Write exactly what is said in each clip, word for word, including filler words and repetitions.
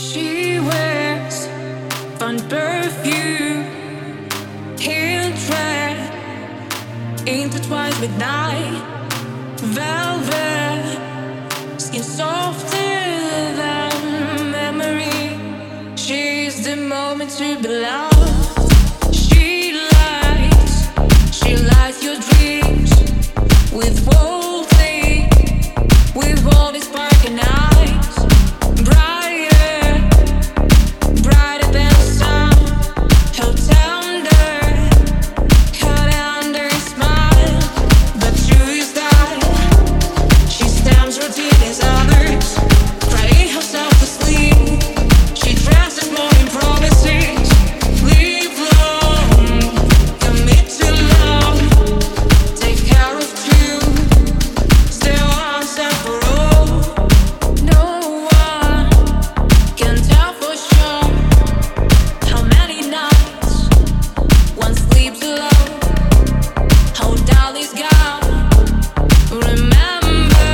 She wears fun perfume, heel tread intertwined with night velvet, skin softer than memory. She's the moment to be loved. She lights, she lights your dreams with boldly, with all these sparking eyes, brighter, brighter than the sun. How tender, how tender smile, but true is that she stands routine as others, crying herself asleep. She dresses more in promises. Live long, commit to love, take care of two, stay once and for all. No one can tell for sure how many nights one sleeps alone, how dull is gone. Remember,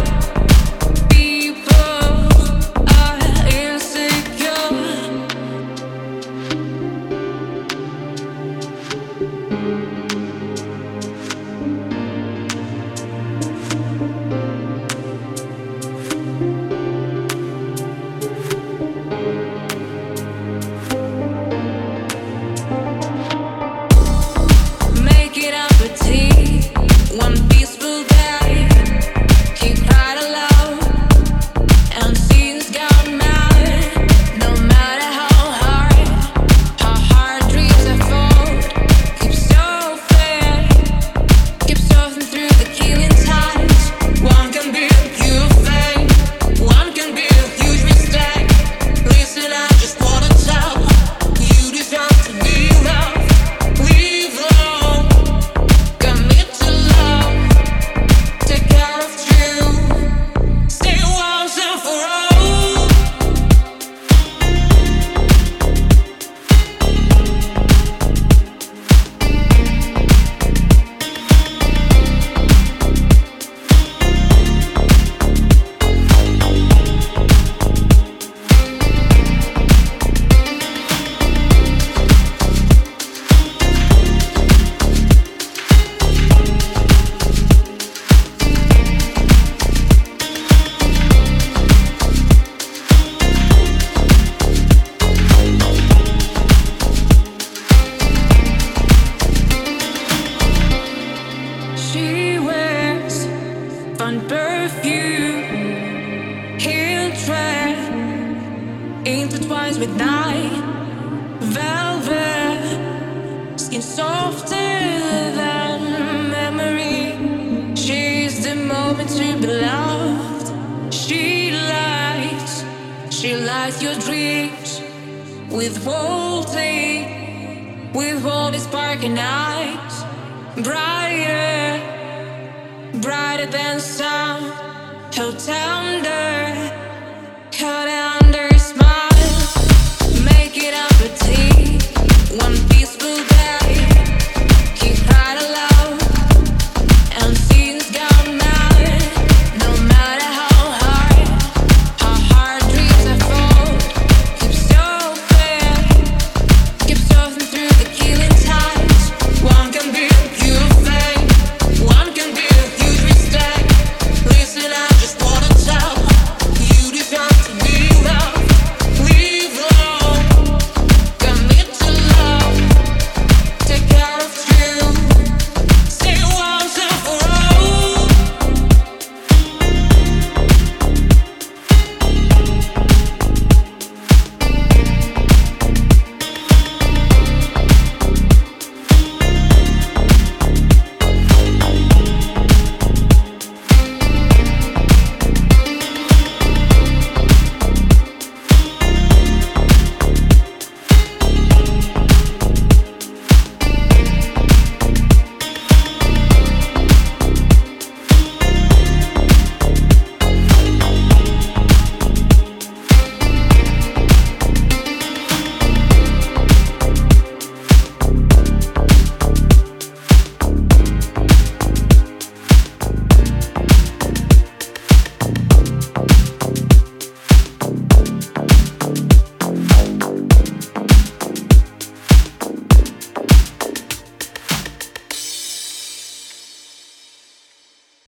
people are insecure. Make it up a tea, one peaceful day. He cried aloud and scenes got mad. No matter how hard, how hard dreams are fought, keep so fair, keep surfing through the killing tides. One can be a pure fake, one can be a huge mistake. Listen, I just wanna tell you deserve to be loved. Leave long, commit to love, take care of two, stay once and for all. She wears fun perfume, heel tread intertwines with night velvet, skin softer than memory. She's the moment to be loved. She lights, she lights your dreams with boldly, with all these sparking eyes, brighter, brighter than sun. How tender,